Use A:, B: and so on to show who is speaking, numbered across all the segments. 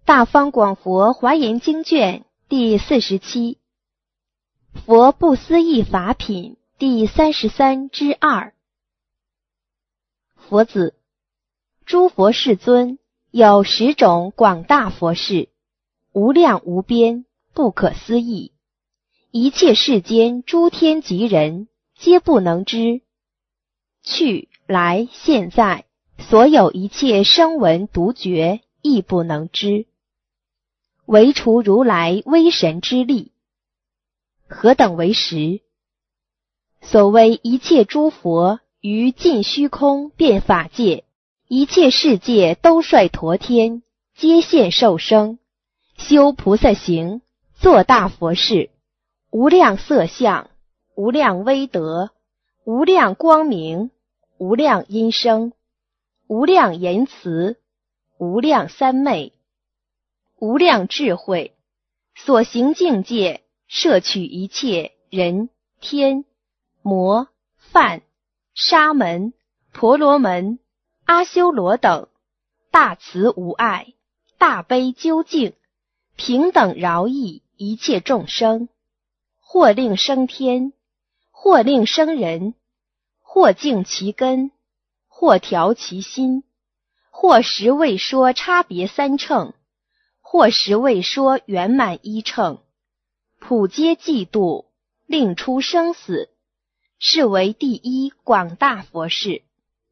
A: 大方广佛华严经卷第47，佛不思议法品第33之2。佛子，诸佛世尊有10种广大佛事，无量无边，不可思议，一切世间诸天及人皆不能知。去来现在，所有一切声闻独觉亦不能知，唯除如来威神之力。何等为实？所谓一切诸佛于尽虚空遍法界，一切世界都率陀天，皆现受生，修菩萨行，作大佛事，无量色相，无量威德，无量光明，无量音声，无量言辞，无量三昧，无量智慧，所行境界摄取一切人天魔梵沙门婆罗门阿修罗等，大慈无碍，大悲究竟，平等饶益一切众生，或令生天，或令生人，或净其根，或调其心，或实为说差别三乘，或实为说圆满一乘，普皆济度，令出生死，是为第一广大佛事。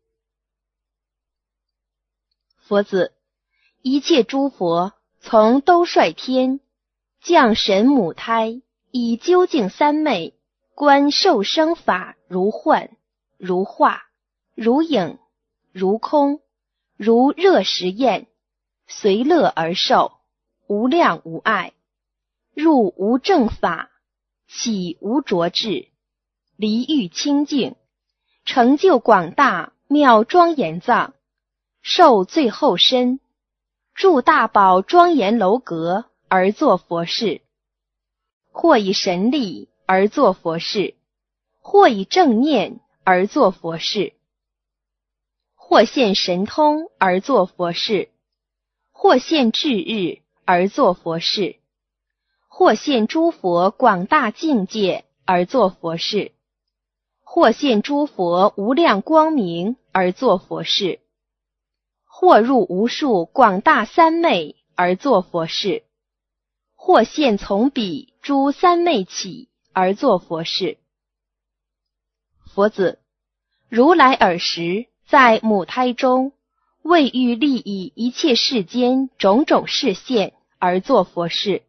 A: 佛子，一切诸佛从兜率天降神母胎，以究竟三昧观受生法，如幻如化如影如空，如热实验，随乐而受，无量无碍，入无正法，起无着智，离欲清净，成就广大妙庄严藏，受最后身，住大宝庄严楼阁而作佛事，或以神力而作佛事，或以正念而作佛事，或现神通而作佛事，或现智日而作佛事，或现诸佛广大境界而作佛事，或现诸佛无量光明而作佛事，或入无数广大三昧而作佛事，或现从彼诸三昧起而作佛事。佛子，如来尔时在母胎中，为欲利益一切世间种种示现而作佛事。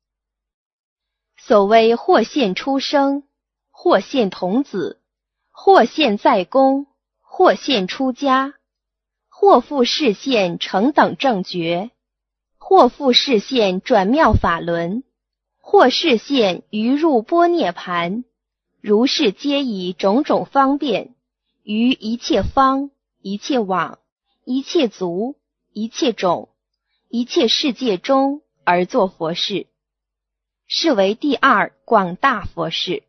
A: 所谓或现出生，或现童子，或现在宫，或现出家，或复示现成等正觉，或复示现转妙法轮，或示现于入般涅盘，如是皆以种种方便，于一切方，一切往，一切族，一切种，一切世界中而作佛事，是为第二广大佛事。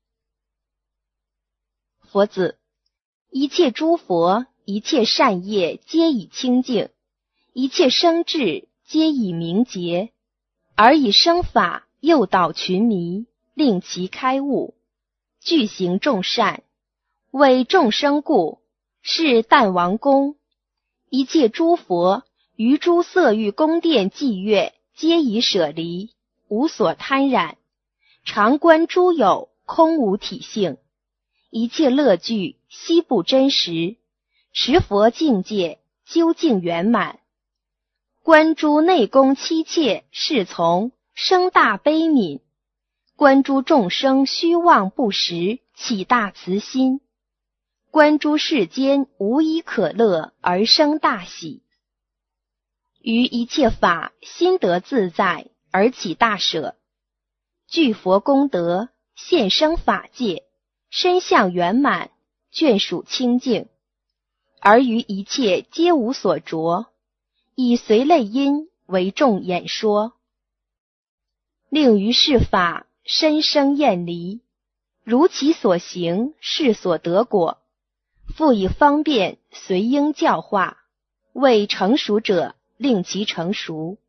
A: 佛子，一切诸佛一切善业皆以清净，一切生智皆以明洁，而以生法诱导群迷，令其开悟，具行众善，为众生故，是但王宫。一切诸佛于诸色欲宫殿伎乐，皆以舍离，无所贪染，常观诸有空无体性，一切乐具悉不真实，持佛境界究竟圆满，观诸内宫妻妾侍从生大悲悯，观诸众生虚妄不实起大慈心，观诸世间无一可乐而生大喜，于一切法心得自在而起大舍，具佛功德，现生法界，身相圆满，眷属清净，而于一切皆无所着，以随类因为众演说，令于是法身生厌离，如其所行是所得果，复以方便随应教化，为成熟者令其成熟，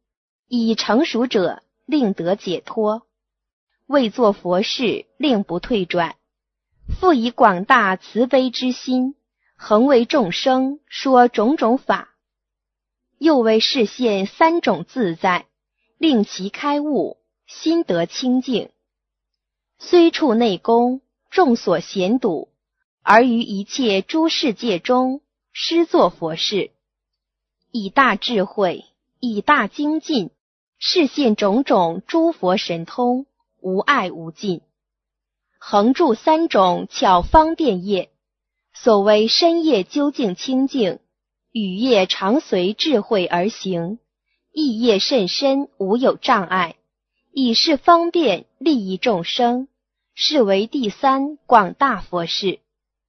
A: 以成熟者令得解脱，为作佛事令不退转，复以广大慈悲之心，恒为众生说种种法，又为示现三种自在，令其开悟，心得清净。虽处内功，众所嫌睹，而于一切诸世界中施作佛事，以大智慧，以大精进，示现种种诸佛神通，无碍无尽，恒著三种巧方便业，所谓深业究竟清净，语业常随智慧而行，意业甚深，无有障碍，以是方便利益众生，是为第三广大佛事。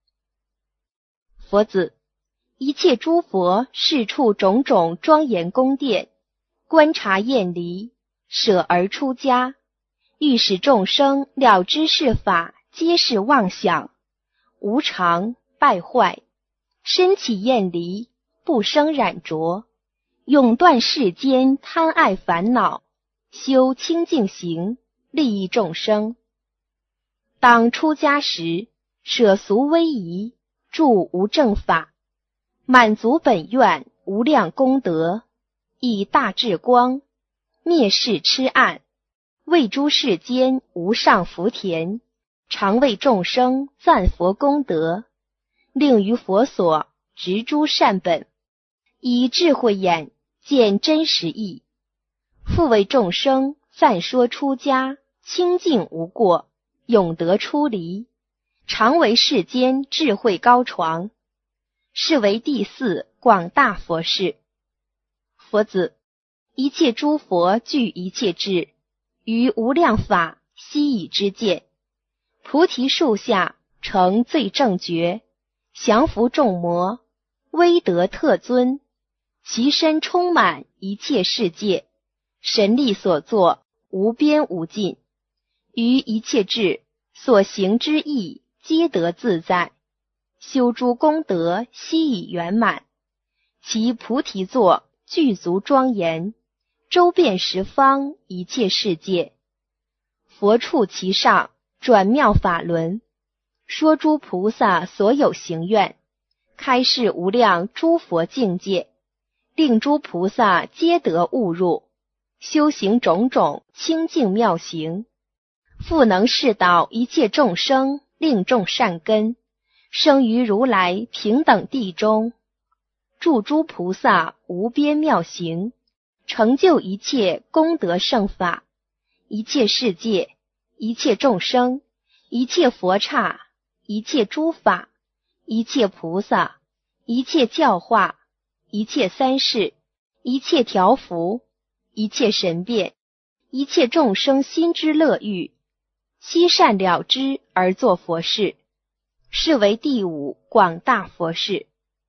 A: 佛子，一切诸佛是处种种庄严宫殿，观察厌离，舍而出家，欲使众生了知是法，皆是妄想，无常败坏，身起厌离，不生染着，永断世间贪爱烦恼，修清净行，利益众生。当出家时，舍俗威仪，住无正法，满足本愿无量功德，以大智光灭世痴暗，为诸世间无上福田，常为众生赞佛功德，令于佛所植诸善本，以智慧眼见真实义，复为众生赞说出家清净无过，永得出离，常为世间智慧高床，是为第四广大佛事。佛子，一切诸佛具一切智，于无量法悉以知见，菩提树下成最正觉，降伏众魔，威德特尊，其身充满一切世界，神力所作无边无尽，于一切智所行之意皆得自在，修诸功德悉以圆满，其菩提座具足庄严，周遍十方一切世界，佛处其上转妙法轮，说诸菩萨所有行愿，开示无量诸佛境界，令诸菩萨皆得悟入，修行种种清净妙行，复能示导一切众生，令众善根生于如来平等地中，助诸菩萨无边妙行，成就一切功德圣法，一切世界，一切众生，一切佛刹，一切诸法，一切菩萨，一切教化，一切三世，一切调伏，一切神变，一切众生心之乐欲，悉善了知而作佛事，是为第五广大佛事。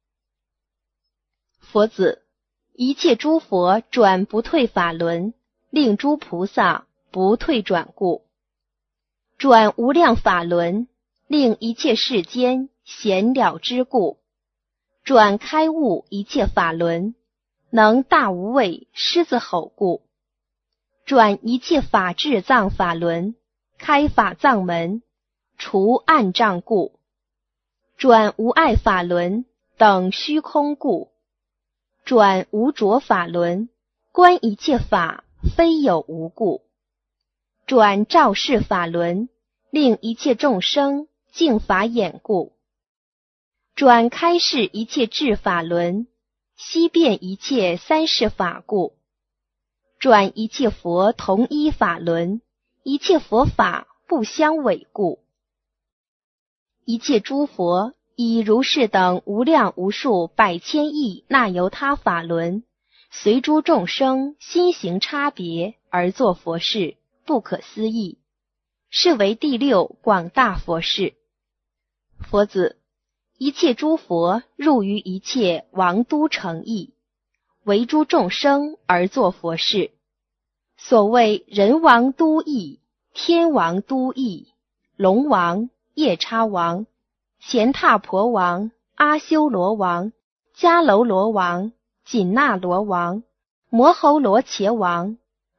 A: 佛子，一切诸佛转不退法轮，令诸菩萨不退转故，转无量法轮，令一切世间显了知故，转开悟一切法轮，能大无畏狮子吼故，转一切法智藏法轮，开法藏门，除暗障故，转无碍法轮等虚空故，转无着法轮，观一切法非有无故，转照世法轮，令一切众生净法眼故，转开示一切智法轮，悉遍一切三世法故，转一切佛同一法轮，一切佛法不相违故，一切诸佛以如是等无量无数百千亿那由他法轮，随诸众生心行差别而作佛事，不可思议，是为第六广大佛事。佛子，一切诸佛入于一切王都城邑，为诸众生而作佛事。所谓人王都邑、天王都邑、龙王、夜叉王、乾闼婆王、阿修罗王、迦楼罗王、紧那罗王、摩吼罗伽王、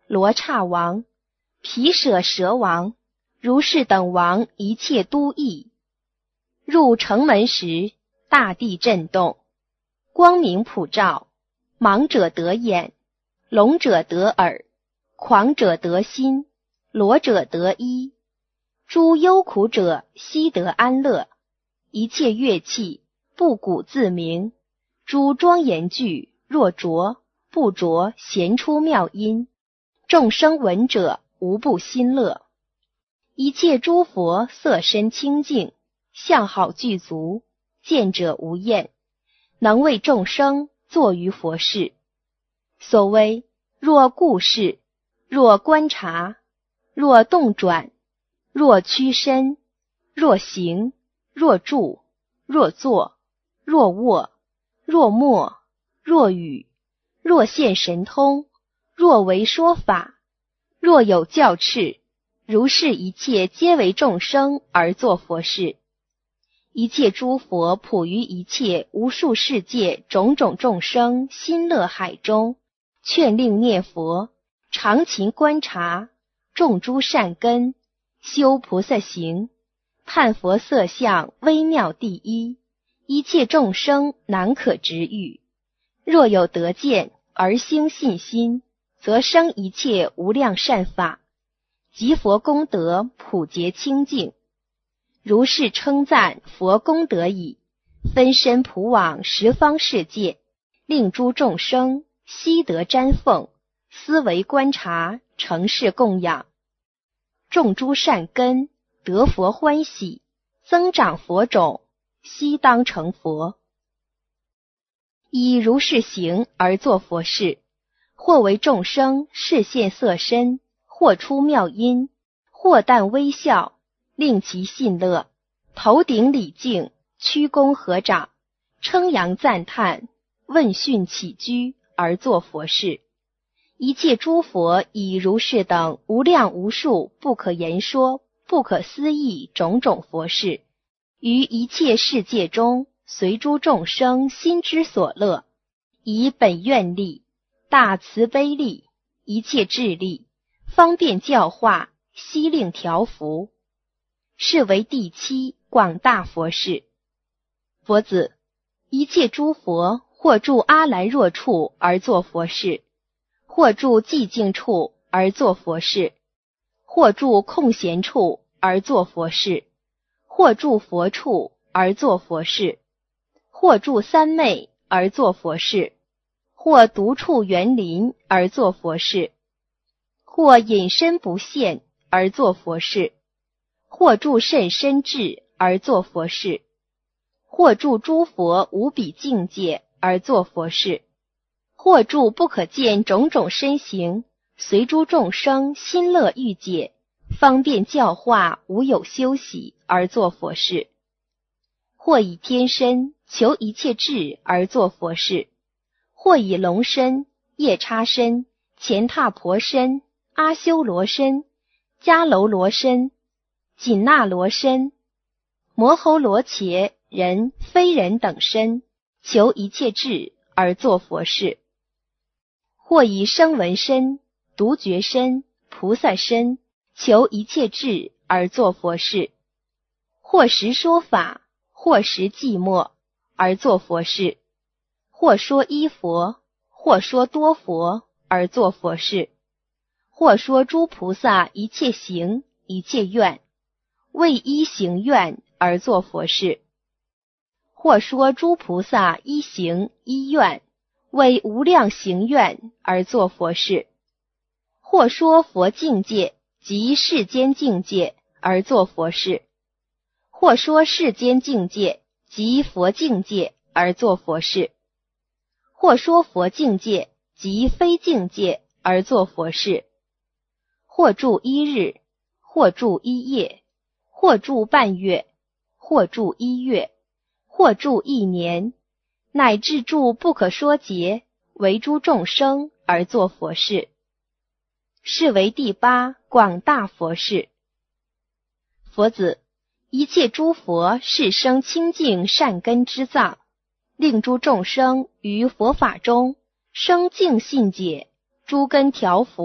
A: 罗刹王、毗舍蛇王、如是等王一切都邑。入城门时，大地震动，光明普照，盲者得眼，聋者得耳，狂者得心，裸者得衣。诸忧苦者悉得安乐，一切乐器不鼓自鸣，诸庄严具若着不着咸出妙音，众生闻者无不心乐。一切诸佛色身清净，相好具足，见者无厌，能为众生作于佛事。所谓若顾视，若观察，若动转，若屈身，若行，若住，若坐，若卧，若默，若语，若现神通，若为说法，若有教敕，如是一切皆为众生而作佛事。一切诸佛普于一切无数世界种种众生心乐海中，劝令念佛，常勤观察，种诸善根，修菩萨行，探佛色相微妙第一，一切众生难可值喻。若有得见而兴信心，则生一切无量善法，即佛功德普洁清净。如是称赞佛功德已，分身普往十方世界，令诸众生悉得瞻奉，思维观察，成事供养，种诸善根，得佛欢喜，增长佛种，悉当成佛。以如是行而作佛事，或为众生示现色身，或出妙音，或但微笑，令其信乐，头顶礼敬，屈躬合掌，称扬赞叹，问讯起居而作佛事。一切诸佛以如是等无量无数不可言说不可思议种种佛事，于一切世界中随诸众生心之所乐，以本愿力、大慈悲力、一切智力，方便教化，悉令调伏，是为第七广大佛事。佛子，一切诸佛或住阿兰若处而作佛事，或住寂静处而作佛事，或住空闲处而作佛事，或住佛处而作佛事，或住三昧而作佛事，或独处园林而作佛事，或隐身不现而作佛事，或住甚深智而作佛事，或住诸佛无比境界而作佛事，或住不可见种种身形，随诸众生心乐欲解，方便教化无有休息而作佛事，或以天身求一切智而作佛事，或以龙身、夜叉身、乾闼婆身、阿修罗身、迦楼罗身、紧那罗身、摩吼罗伽人、非人等身，求一切智而作佛事，或以声闻身、独觉身、菩萨身，求一切智而作佛事，或实说法，或实寂寞而作佛事，或说一佛，或说多佛而作佛事，或说诸菩萨一切行一切愿，为一行愿而作佛事，或说诸菩萨一行一愿，为无量行愿而作佛事，或说佛境界及世间境界而作佛事，或说世间境界及佛境界而作佛事，或说佛境界及非境界而作佛事，或住一日，或住一夜，或住半月，或住一月，或住一年，乃至住不可说劫，为诸众生而作佛事，是为第八广大佛事。佛子，一切诸佛是生清净善根之藏，令诸众生于佛法中生净信解，诸根调伏，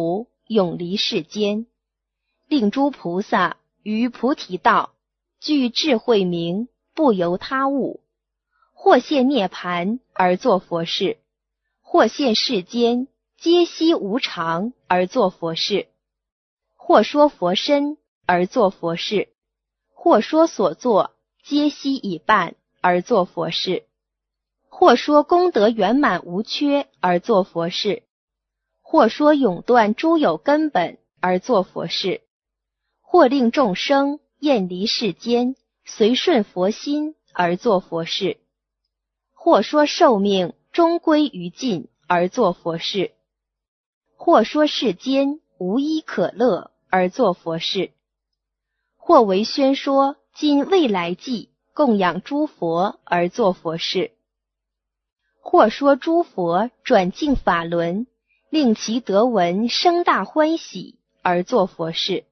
A: 永离世间，令诸菩萨于菩提道具智慧明，不由他物，或现涅盘而作佛事，或现世间皆悉无常而作佛事，或说佛身而作佛事，或说所作皆悉已办而作佛事，或说功德圆满无缺而作佛事，或说永断诸有根本而作佛事，或令众生厌离世间，随顺佛心而作佛事，或说寿命终归于尽而作佛事，或说世间无一可乐而作佛事，或为宣说今未来际供养诸佛而作佛事，或说诸佛转净法轮，令其得闻生大欢喜而作佛事，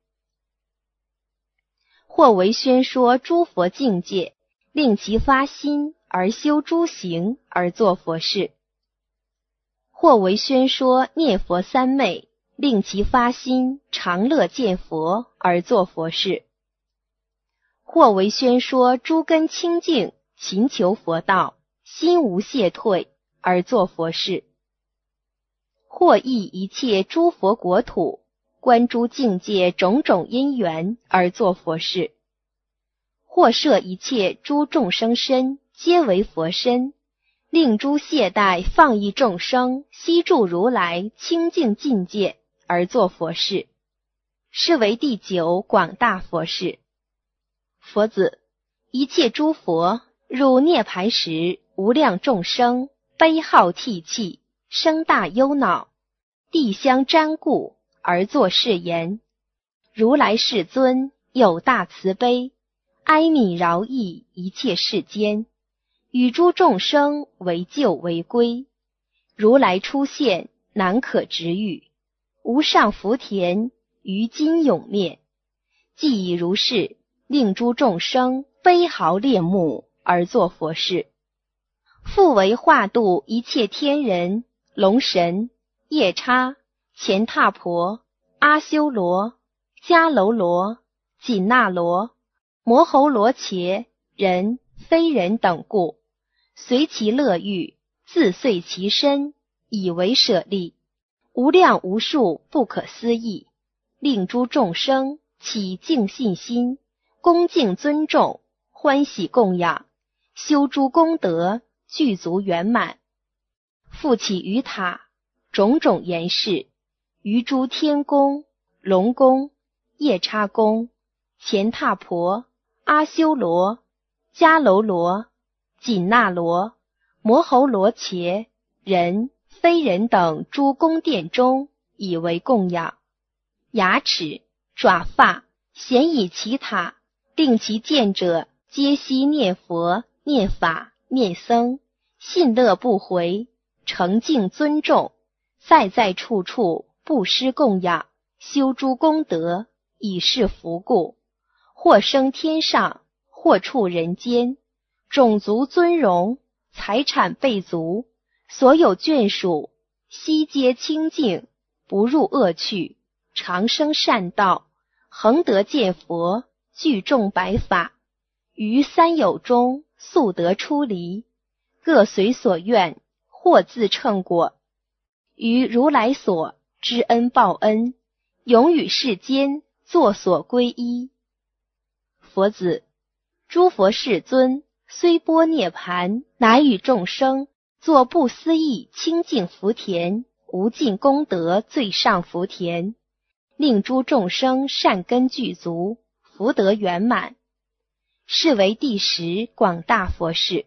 A: 或为宣说诸佛境界，令其发心而修诸行而作佛事，或为宣说念佛三昧，令其发心常乐见佛而作佛事，或为宣说诸根清净，勤求佛道，心无懈退而作佛事，或译一切诸佛国土，观诸境界种种因缘而作佛事，或摄一切诸众生身，皆为佛身，令诸懈怠放逸众生悉住如来清净境界而作佛事，是为第九广大佛事。佛子，一切诸佛入涅盘时，无量众生悲号涕泣，生大忧恼，地相瞻顾而作是言：如来世尊有大慈悲，哀悯饶益一切世间，与诸众生为救为归。如来出现，难可直喻，无上福田于今永灭。既已如是，令诸众生悲嚎恋慕而作佛事。复为化度一切天人、龙神、夜叉、乾闼婆、阿修罗、迦楼罗、紧那罗、摩吼罗伽、人、非人等故，随其乐欲，自遂其身，以为舍利，无量无数不可思议，令诸众生起敬信心，恭敬尊重，欢喜供养，修诸功德，具足圆满。复起于塔，种种严饰，于诸天宫、龙宫、夜叉宫、乾闼婆、阿修罗、迦楼罗、紧那罗、摩吼罗伽、人、非人等诸宫殿中，以为供养。牙齿、爪发咸以其塔，令其见者皆悉念佛、念法、念僧，信乐不回，诚敬尊重，在在处处布施供养，修诸功德，以是福故，或升天上，或处人间，种族尊荣，财产备足，所有眷属悉皆清净，不入恶趣，常生善道，恒得见佛，具众百法，于三有中速得出离，各随所愿，或自称果，于如来所知恩报恩，永与世间作所归依。佛子，诸佛世尊虽般涅盘，乃与众生作不思议清净福田，无尽功德最上福田，令诸众生善根具足，福德圆满，是为第十广大佛事。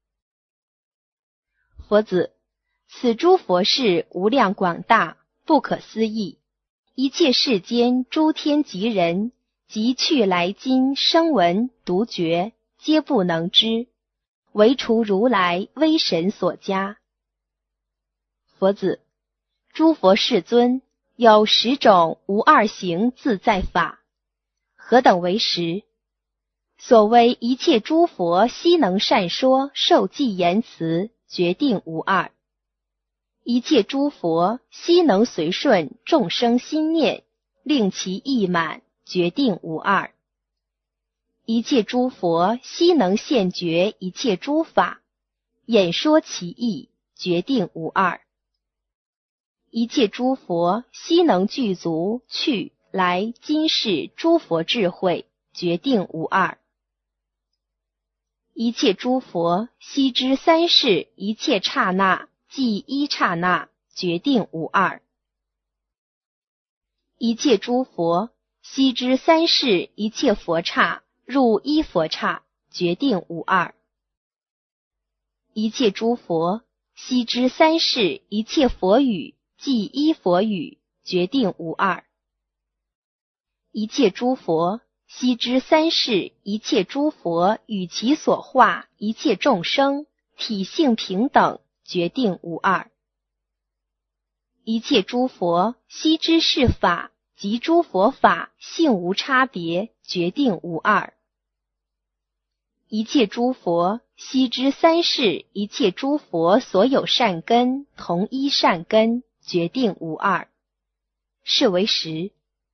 A: 佛子，此诸佛事无量广大，不可思议，一切世间诸天及人，及去来今声闻独觉，皆不能知，唯除如来威神所加。佛子，诸佛世尊有10种无二行自在法。何等为10？所谓一切诸佛悉能善说，受记言辞，决定无二。 一切诸佛悉能随顺众生心念，令其意满，决定无二。一切诸佛悉能现觉一切诸法，演说其意，决定无二。一切诸佛悉能具足去来今世诸佛智慧，决定无二。一切诸佛悉知三世一切刹那即一刹那，决定无二。一切诸佛悉知三世一切佛刹入一佛刹，决定无二。一切诸佛悉知三世一切佛语即一佛语，决定无二。一切诸佛悉知三世一切诸佛与其所化一切众生体性平等，决定无二。一切诸佛悉知是法及诸佛法性无差别，决定无二。一切诸佛悉知三世一切诸佛所有善根同一善根，决定无二，是为实。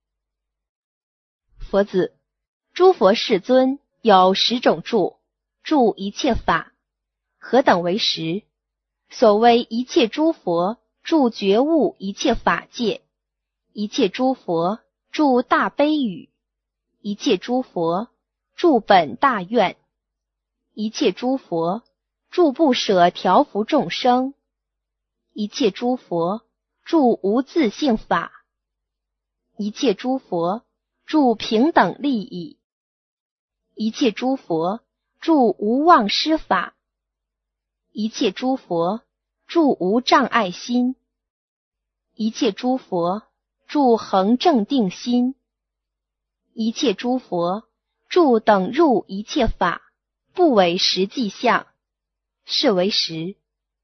A: 佛子，诸佛世尊有10种住，住一切法，何等为实？所谓一切诸佛住觉悟一切法界，一切诸佛住大悲语，一切诸佛住本大愿，一切诸佛住不舍调伏众生，一切诸佛住无自性法，一切诸佛住平等利益，一切诸佛住无忘失法，一切诸佛住无障碍心，一切诸佛住恒正定心，一切诸佛住等入一切法，不为实际相，是为实。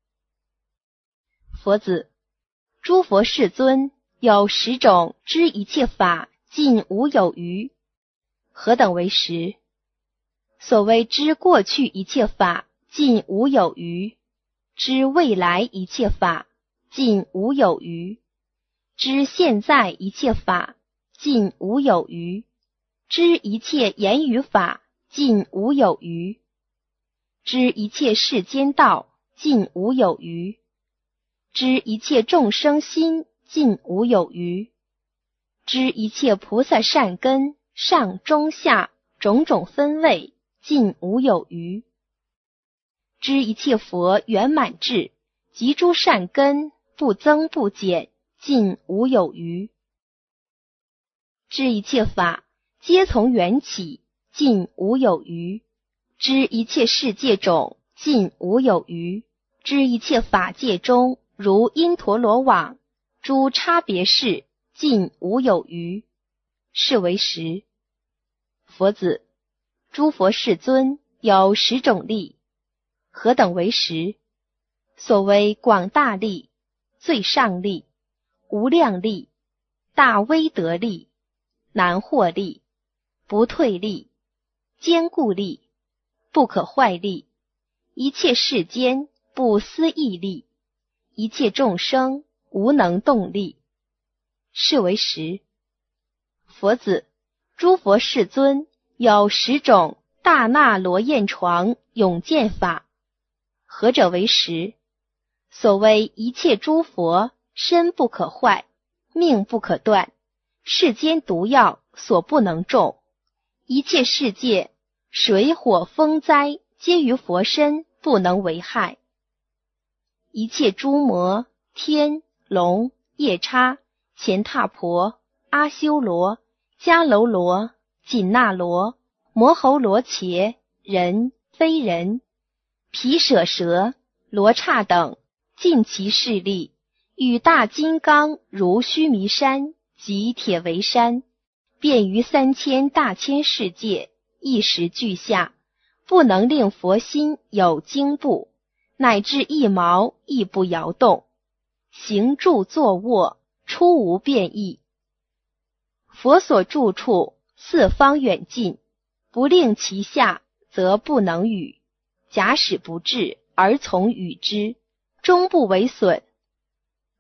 A: 佛子，诸佛世尊有10种知一切法尽无有余，何等为实？所谓知过去一切法尽无有余，知未来一切法尽无有余，知现在一切法尽无有余，知一切言语法尽无有余，知一切世间道尽无有余，知一切众生心尽无有余，知一切菩萨善根上中下种种分位尽无有余，知一切佛圆满智及诸善根不增不减尽无有余，知一切法皆从缘起尽无有余，知一切世界种尽无有余，知一切法界中如因陀罗网诸差别事尽无有余，是为实。佛子，诸佛世尊有10种力，何等为实？所谓广大力、最上力、无量力、大威德力、难获力、不退力、坚固力、不可坏力、一切世间不思议力、一切众生无能动力，是为实。佛子，诸佛世尊有10种大那罗焰床永见法，何者为实？所谓一切诸佛身不可坏，命不可断，世间毒药所不能中，一切世界水火风灾皆于佛身不能为害，一切诸魔天龙夜叉乾闼婆阿修罗迦楼罗紧那罗摩喉罗伽人非人毗舍蛇罗刹等尽其势力，与大金刚如须弥山及铁围山，遍于3000大千世界，一时俱下，不能令佛心有惊怖，乃至一毛亦不摇动，行住坐卧出无变异。佛所住处四方远近，不令其下，则不能语，假使不至而从语之，终不为损。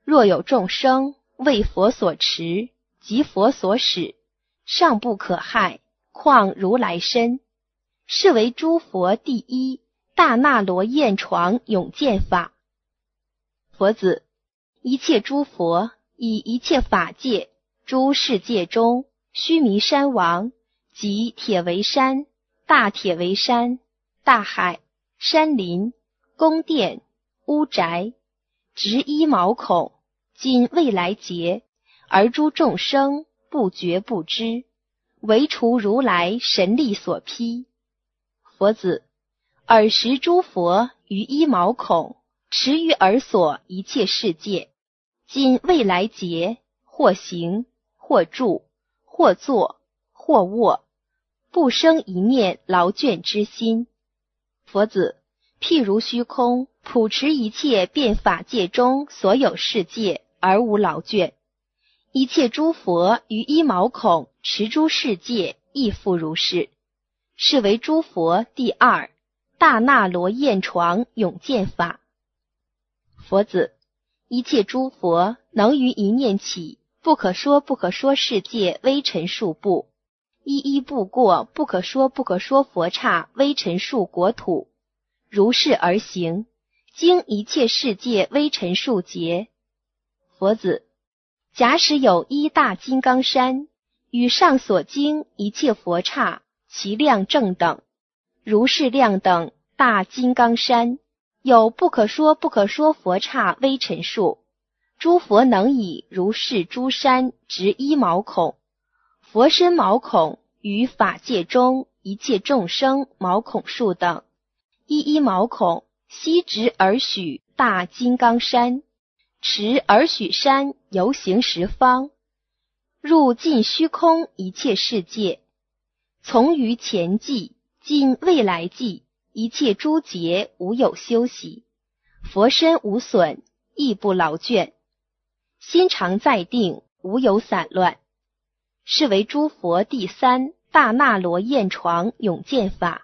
A: 若有众生为佛所持，即佛所使，尚不可害，况如来身？是为诸佛第一大那罗焰床永见法。佛子，一切诸佛以一切法界诸世界中须弥山王及铁围山、大铁围山、大海、山林、宫殿、屋宅，执一毛孔，今未来劫，而诸众生不觉不知，唯除如来神力所披。佛子，尔时诸佛于一毛孔持于尔所一切世界，今未来劫，或行，或住，或坐，或卧，不生一念劳倦之心。佛子，譬如虚空普持一切变法界中所有世界而无劳倦，一切诸佛于一毛孔持诸世界亦复如是。是为诸佛第二大那罗焰床永见法。佛子，一切诸佛能于一念起不可说不可说世界微尘数部，一一步过不可说不可说佛刹微尘数国土，如是而行，经一切世界微尘数劫。佛子，假使有一大金刚山，与上所经一切佛刹其量正等，如是量等大金刚山，有不可说不可说佛刹微尘数，诸佛能以如是诸山执一毛孔，佛身毛孔于法界中一切众生毛孔数等，一一毛孔悉执而许大金刚山，持而许山游行十方，入尽虚空一切世界，从于前际尽未来际，一切诸劫无有休息，佛身无损，亦不劳倦，心常在定，无有散乱。是为诸佛第三大那罗焰床永见法。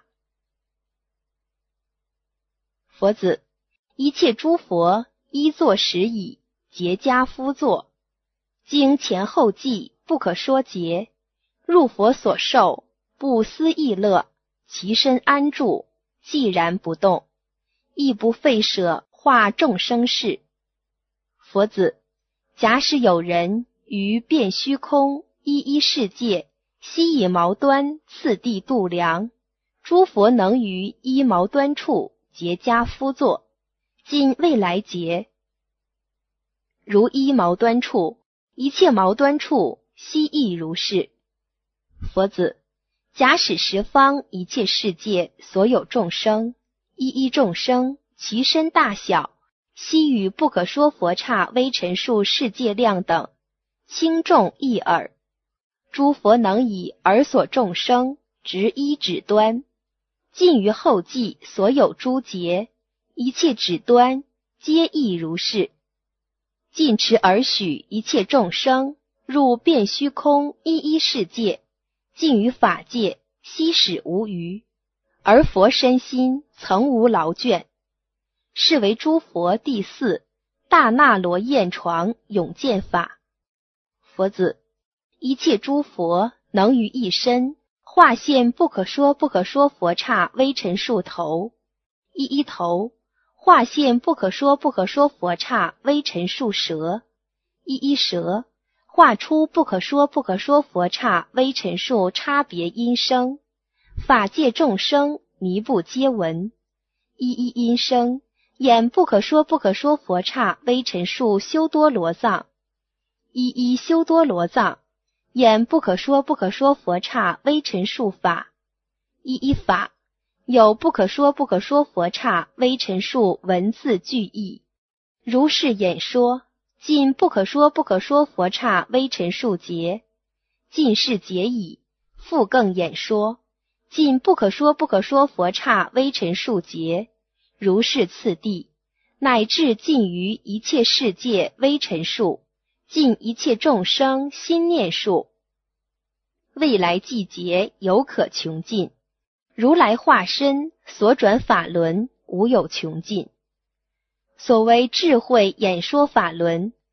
A: 佛子，一切诸佛依坐时已，结跏趺坐，经前后际不可说劫，入佛所受，不思议乐，其身安住，寂然不动，亦不废舍化众生事。佛子，假使有人于遍虚空一一世界悉以毛端次第度量，诸佛能于一毛端处结跏趺坐，尽未来劫，如一毛端处，一切毛端处悉亦如是。佛子，假使十方一切世界所有众生，一一众生其身大小悉与不可说佛刹微尘数世界量等，轻重异耳，诸佛能以尔所众生执一指端，尽于后际所有诸劫，一切指端皆亦如是。尽持而许一切众生入遍虚空一一世界，尽于法界悉使无余，而佛身心曾无劳倦。是为诸佛第四大那罗焰床永见法。佛子，一切诸佛能于一身化现不可说不可说佛刹微尘数头，一一头化现不可说不可说佛刹微尘数舌，一一舌化出不可说不可说佛刹微尘数差别音声，法界众生弥不皆闻，一一音声演不可说不可说佛刹微尘数修多罗藏，一一修多罗藏演不可说不可说佛刹微尘数法，一一法有不可说不可说佛刹微尘数文字句义，如是演说，尽不可说不可说佛刹微尘数劫，尽是劫已，复更演说，尽不可说不可说佛刹微尘数劫，如是次第，乃至尽于一切世界微尘数，尽一切众生心念数，未来际劫犹可穷尽。如来化身所转法轮无有穷尽。所谓智慧演说法轮，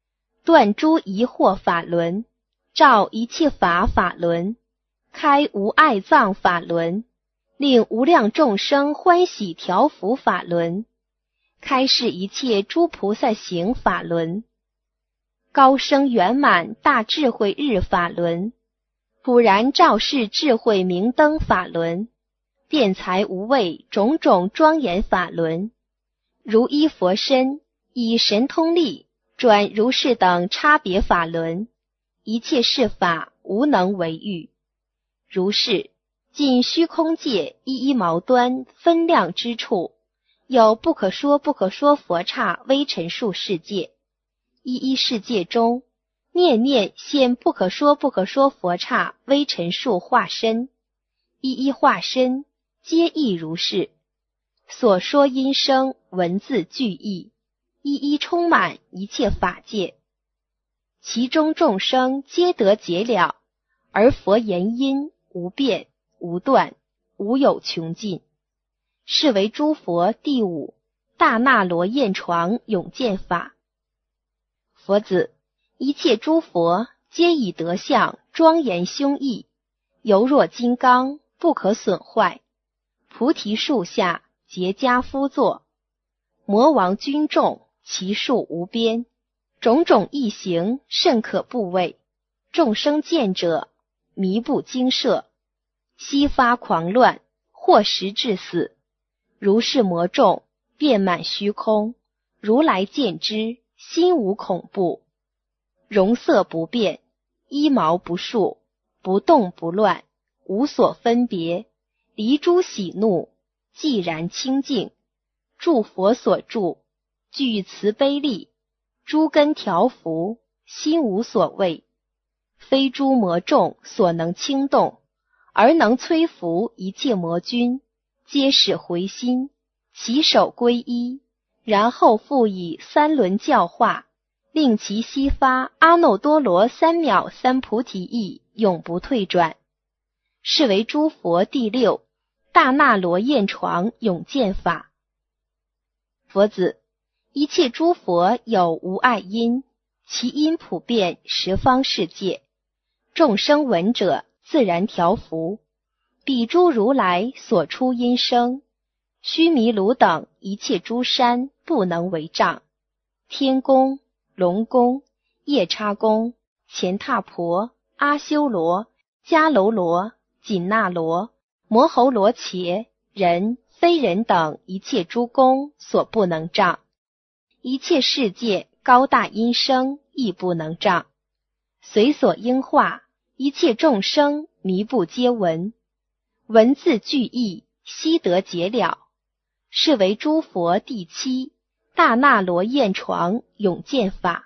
A: 断诸疑惑法轮，照一切法法轮，开无碍藏法轮，令无量众生欢喜调伏法轮，开示一切诸菩萨行法轮，高升圆满大智慧日法轮，普然照世智慧明灯法轮，辩才无畏种种庄严法轮，如一佛身以神通力转如是等差别法轮，一切事法无能为喻。如是尽虚空界一一毛端分量之处，有不可说不可说佛刹微尘数世界，一一世界中念念现不可说不可说佛刹微尘数化身，一一化身皆亦如是。所说音声文字句意，一一充满一切法界，其中众生皆得解了，而佛言音无变无断，无有穷尽。是为诸佛第五大那罗焰床永见法。佛子，一切诸佛皆以德相庄严凶毅，犹若金刚不可损坏，菩提树下结跏趺坐，魔王军众其数无边，种种异形甚可怖畏，众生见者迷不精舍，悉发狂乱，或时致死。如是魔众遍满虚空，如来见之，心无恐怖，容色不变，衣毛不束，不动不乱，无所分别，离诸喜怒，寂然清净，诸佛所住，具慈悲力，诸根调伏，心无所畏，非诸魔众所能轻动，而能摧伏一切魔军，皆使回心，起手皈依，然后复以三轮教化，令其悉发阿耨多罗三藐三菩提意，永不退转。是为诸佛第六大那罗焰床永见法。佛子，一切诸佛有无碍音，其音普遍十方世界，众生闻者自然调伏。彼诸如来所出音声，须弥卢等一切诸山不能为障。天宫、龙宫、夜叉宫、乾闼婆、阿修罗、迦楼罗、紧那罗、摩喉罗伽、人、非人等一切诸宫所不能障。一切世界高大音声亦不能障。随所应化，一切众生迷不皆闻，文字句意悉得解了。是为诸佛第七大那罗焰床永见法。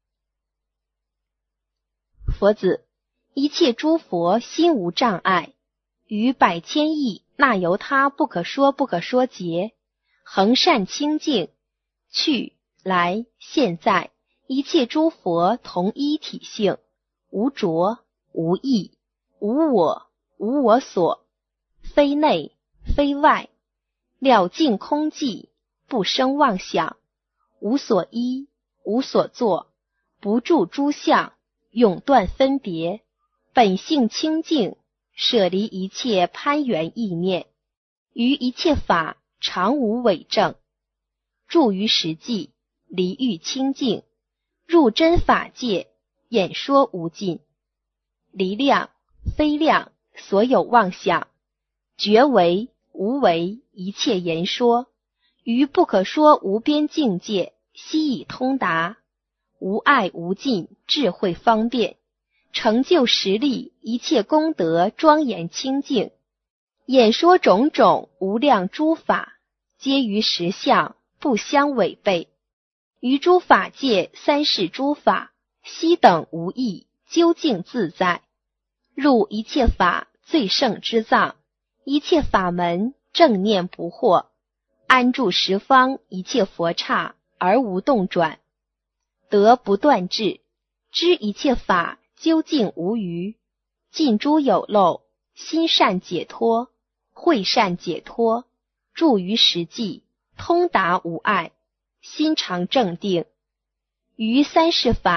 A: 佛子，一切诸佛心无障碍，于百千亿那由他不可说不可说劫，恒善清净，去来现在，一切诸佛同一体性，无着无异，无我无我所，非内非外，了尽空寂，不生妄想，无所依无所作，不住诸相，永断分别，本性清净，舍离一切攀缘意念，于一切法常无伪证，住于实际，离欲清净，入真法界，演说无尽，离量非量所有妄想，觉为无为一切言说，于不可说无边境界悉以通达，无碍无尽智慧方便，成就实力一切功德庄严清净，演说种种无量诸法，皆于实相不相违背，于诸法界三世诸法悉等无异，究竟自在，入一切法最胜之藏，一切法门正念不惑，安住十方一切佛刹而无动转，得不断智，知一切法究竟无余，尽诸有漏，心善解脱，慧善解脱，住于实际，通达无碍，心常正定，于三世法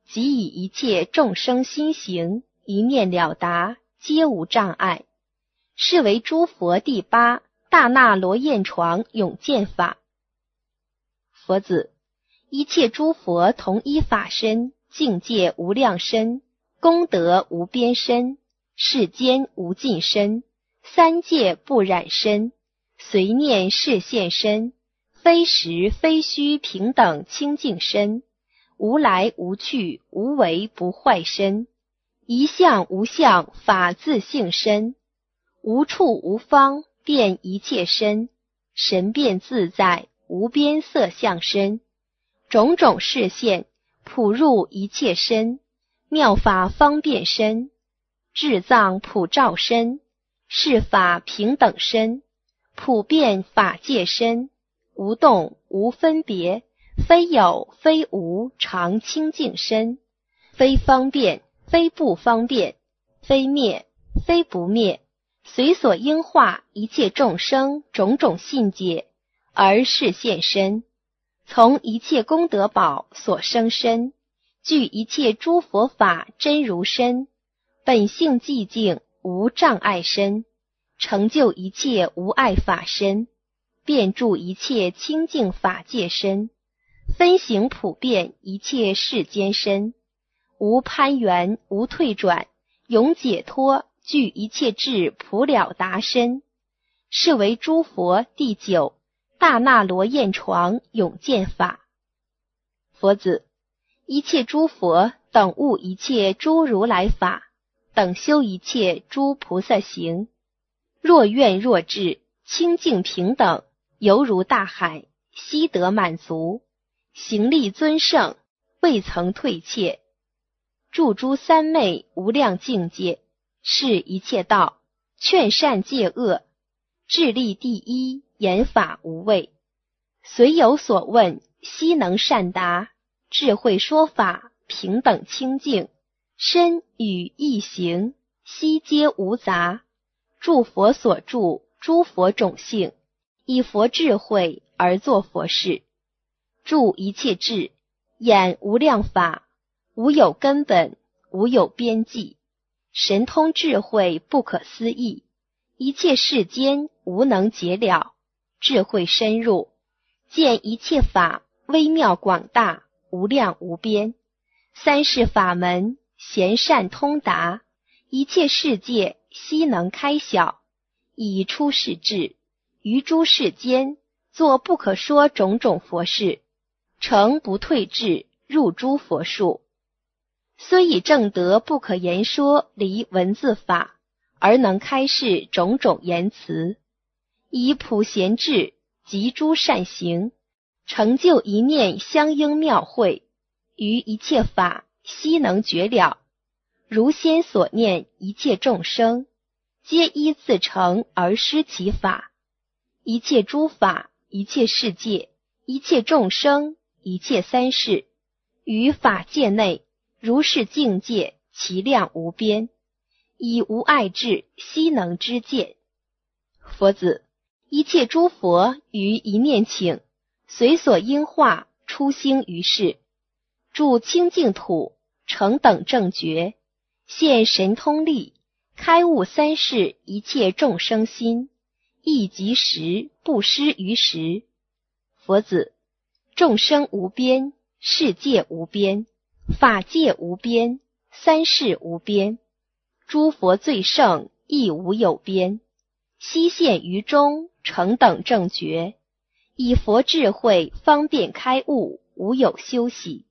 A: 即以一切众生心行，一念了达，皆无障碍，是为诸佛第八大那罗焰床永见法。佛子，一切诸佛同一法身，境界无量身，功德无边身，世间无尽身，三界不染身，随念示现身，非实非虚平等清净身，无来无去无为不坏身，一相无相法自性身，无处无方遍一切身，神变自在无边色相身，种种示现普入一切身，妙法方便身，智藏普照身，是法平等身，普遍法界身，无动无分别，非有非无常清净身，非方便非不方便，非灭非不灭，随所应化一切众生种种信解而示现身，从一切功德宝所生身，具一切诸佛法真如身，本性寂静无障碍身，成就一切无碍法身，遍住一切清净法界身，分行普遍一切世间身，无攀缘无退转，永解脱具一切智普了达身，是为诸佛第九大那罗焰床永见法。佛子，一切诸佛等悟一切诸如来法，等修一切诸菩萨行，若愿若智，清净平等，犹如大海，悉得满足，行力尊胜，未曾退怯，住诸三昧无量境界，是一切道，劝善戒恶，智力第一，言法无畏，随有所问，悉能善答，智慧说法，平等清净，身语意行，悉皆无杂，住佛所住，诸佛种性，以佛智慧而作佛事，住一切智，演无量法，无有根本，无有边际，神通智慧不可思议，一切世间无能解了，智慧深入，见一切法微妙广大，无量无边，三世法门贤善通达，一切世界悉能开晓，以出世智，于诸世间作不可说种种佛事，诚不退志，入诸佛数，虽以正德不可言说离文字法，而能开示种种言辞，以普贤智及诸善行，成就一念相应妙慧，于一切法悉能觉了，如先所念一切众生，皆依自成而施其法，一切诸法，一切世界，一切众生，一切三世，于法界内，如是境界，其量无边，以无碍智悉能知见。佛子，一切诸佛于一念请，随所应化，出兴于世，住清净土，成等正觉，现神通力，开悟三世一切众生心，亦即时不失于时。佛子，众生无边，世界无边，法界无边，三世无边，诸佛最胜亦无有边，悉现于中，成等正觉，以佛智慧方便开悟，无有休息。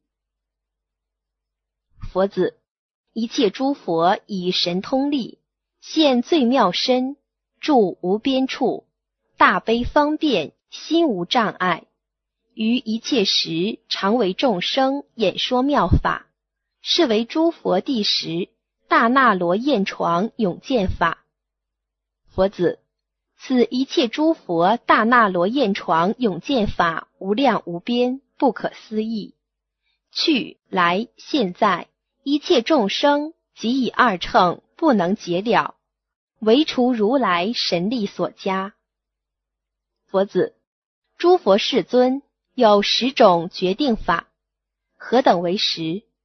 A: 佛子，一切诸佛以神通力，现最妙身，住无边处，大悲方便，心无障碍，于一切时常为众生演说妙法，是为诸佛第十大那罗焰床永见法。佛子，此一切诸佛大那罗焰床永见法无量无边，不可思议，去来现在一切众生即以二乘不能解了，唯除如来神力所加。佛子，诸佛世尊有10种决定法，何等为10？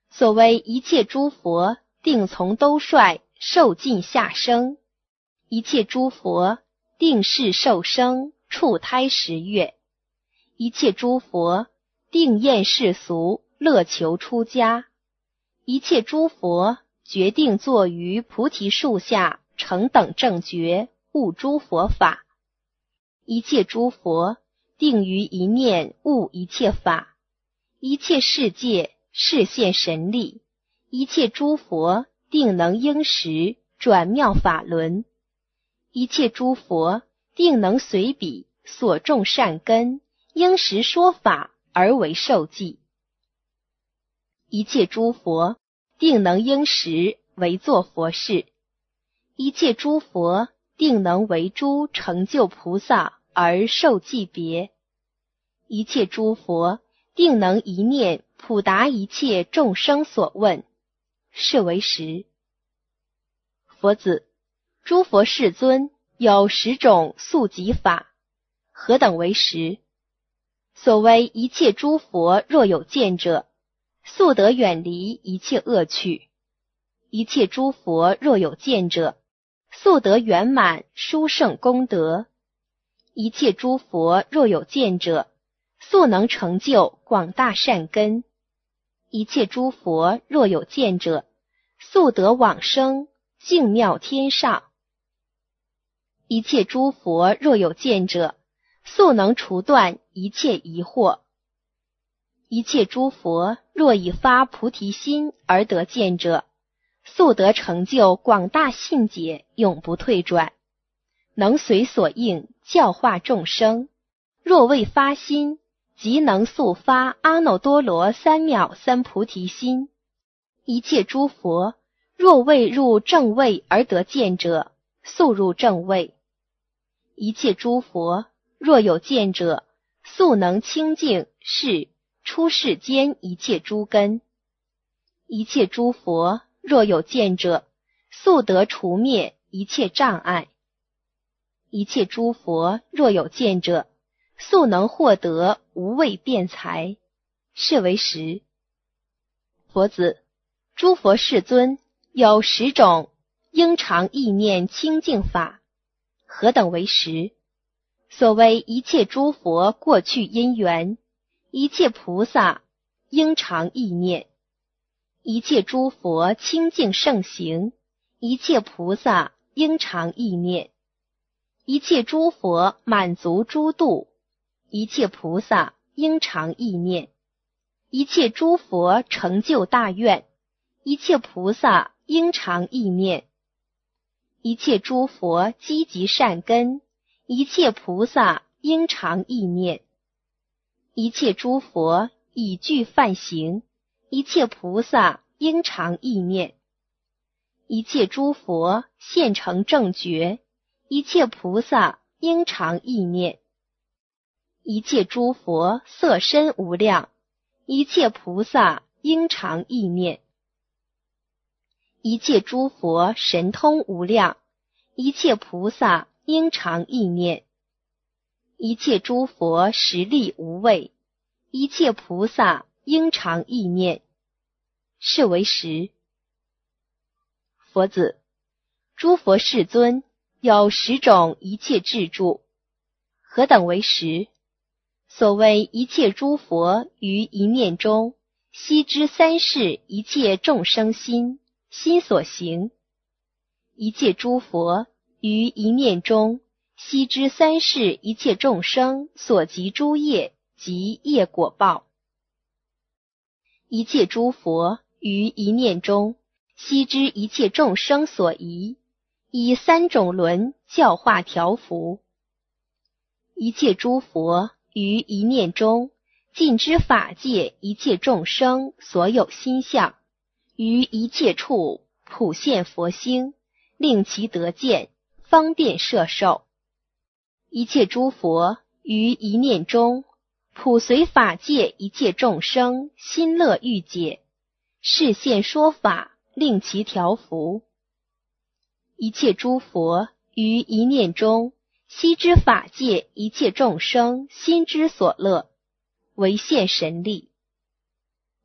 A: 所谓一切诸佛定从兜率受尽下生，一切诸佛定是受生处胎10月，一切诸佛定厌世俗乐求出家，一切诸佛决定坐于菩提树下成等正觉悟诸佛法，一切诸佛定于一念悟一切法，一切世界示现神力，一切诸佛定能应时转妙法轮，一切诸佛定能随彼所种善根应时说法而为受记，一切诸佛定能应时为作佛事，一切诸佛定能为诸成就菩萨而受记别，一切诸佛定能一念普达一切众生所问，是为实。佛子，诸佛世尊有10种速疾法，何等为实？所谓一切诸佛若有见者，速得远离一切恶趣；一切诸佛若有见者，速得圆满殊胜功德；一切诸佛若有见者，速能成就广大善根；一切诸佛若有见者，速得往生净妙天上；一切诸佛若有见者，速能除断一切疑惑；一切诸佛若以发菩提心而得见者，速得成就广大信解，永不退转，能随所应教化众生；若未发心，即能速发阿耨多罗三藐三菩提心。一切诸佛若未入正位而得见者，速入正位；一切诸佛若有见者，速能清净是出世间一切诸根；一切诸佛若有见者，速得除灭一切障碍；一切诸佛若有见者，速能获得无畏辩才，是为实。佛子，诸佛世尊有10种应常意念清净法，何等为实？所谓一切诸佛过去因缘，一切菩萨应常意念，一切诸佛清净圣行，一切菩萨应常意念，一切诸佛满足诸度，一切菩萨应常意念，一切诸佛成就大愿，一切菩萨应常意念，一切诸佛积集善根，一切菩萨应常意念，一切诸佛已具梵行，一切菩萨应常意念，一切诸佛现成正觉，一切菩萨应常意念，一切诸佛色身无量，一切菩萨应常意念，一切诸佛神通无量，一切菩萨应常意念，一切诸佛实力无畏，一切菩萨应常意念，是为实。佛子，诸佛世尊有10种一切智住，何等为实？所谓一切诸佛于一念中悉知三世一切众生心所行，一切诸佛于一念中悉知三世一切众生所集诸业及业果报，一切诸佛于一念中悉知一切众生所宜，以3种轮教化调伏，一切诸佛于一念中尽知法界一切众生所有心相，于一切处普现佛心，令其得见，方便摄受。一切诸佛于一念中普随法界一切众生心乐欲解，示现说法，令其调伏。一切诸佛于一念中悉知法界一切众生心之所乐，为现神力。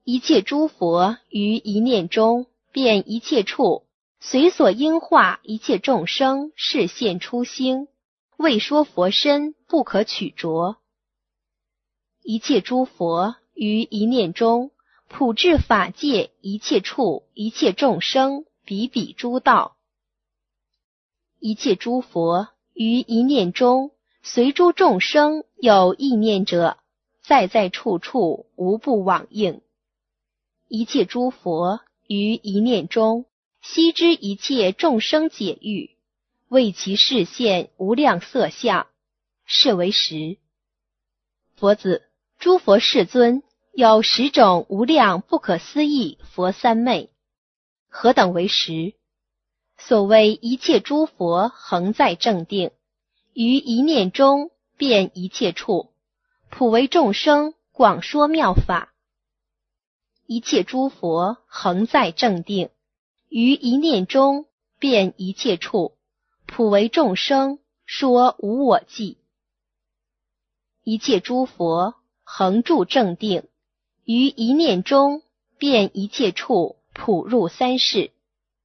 A: 一切诸佛于一念中遍一切处，随所应化一切众生示现出星，为说佛身不可取着。一切诸佛于一念中普至法界一切处一切众生比比诸道。一切诸佛于一念中随诸众生有意念者，在在处处无不往应。一切诸佛于一念中悉知一切众生解欲，为其示现无量色相，是为实。佛子，诸佛世尊有10种无量不可思议佛三昧。何等为实？所谓一切诸佛恒在正定，于一念中遍一切处，普为众生广说妙法。一切诸佛恒在正定，于一念中遍一切处，普为众生说无我寂。一切诸佛恒住正定，于一念中遍一切处，普入三世。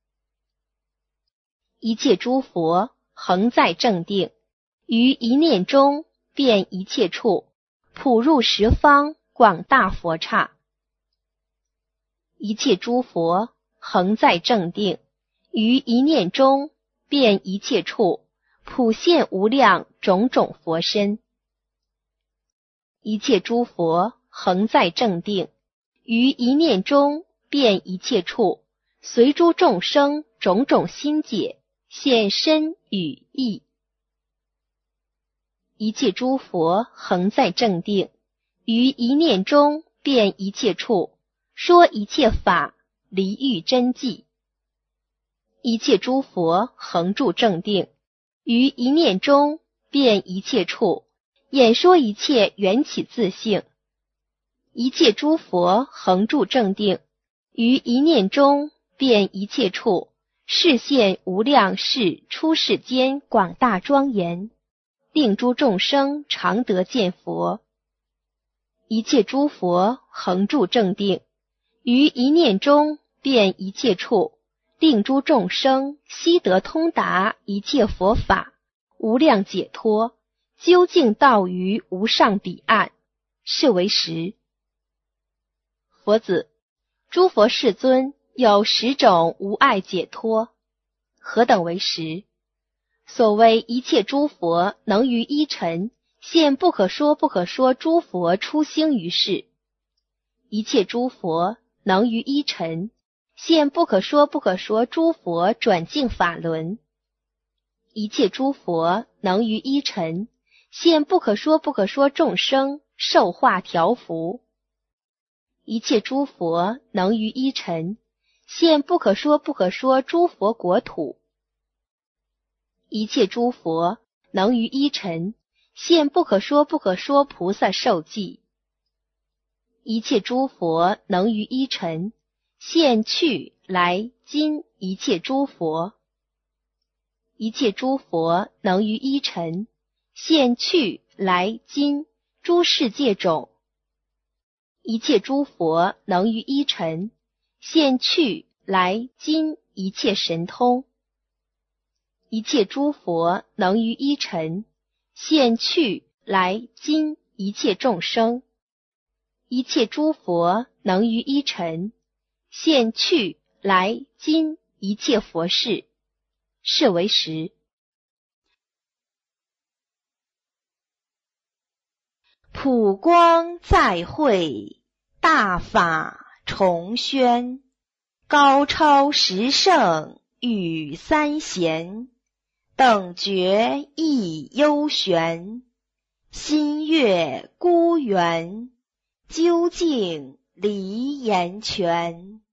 A: 一切诸佛恒在正定，于一念中遍一切处，普入十方广大佛刹。一切诸佛恒在正定，于一念中遍一切处，普现无量种种佛身。一切诸佛恒在正定，于一念中遍一切处，随诸众生种种心解，现身语意。一切诸佛恒在正定，于一念中遍一切处，说一切法，离欲真迹。一切诸佛恒住正定，于一念中遍一切处，演说一切缘起自性。一切诸佛恒住正定，于一念中遍一切处，示现无量世出世间广大庄严，令诸众生常得见佛。一切诸佛恒住正定，于一念中遍一切处，令诸众生悉得通达一切佛法，无量解脱，究竟到于无上彼岸，是为实。佛子，诸佛世尊有10种无碍解脱。何等为实？所谓一切诸佛能于一尘现不可说不可说诸佛出兴于世。一切诸佛能于一尘现不可说不可说诸佛转境法轮。一切诸佛能于一尘现不可说不可说众生受化调伏。一切诸佛能于一尘现不可说不可说诸佛国土。一切诸佛能于一尘现不可说不可说菩萨受记。一切诸佛能于一尘现去来今一切诸佛。一切诸佛能于一尘现去来今诸世界种。一切诸佛能于一尘现去来今一切神通。一切诸佛能于一尘现去来今一切众生。一切诸佛能于一尘现去来今一切佛事，是为实。
B: 普光再会，大法重宣，高超十圣与三贤，等觉亦幽玄，心悦孤圆，究竟离言全。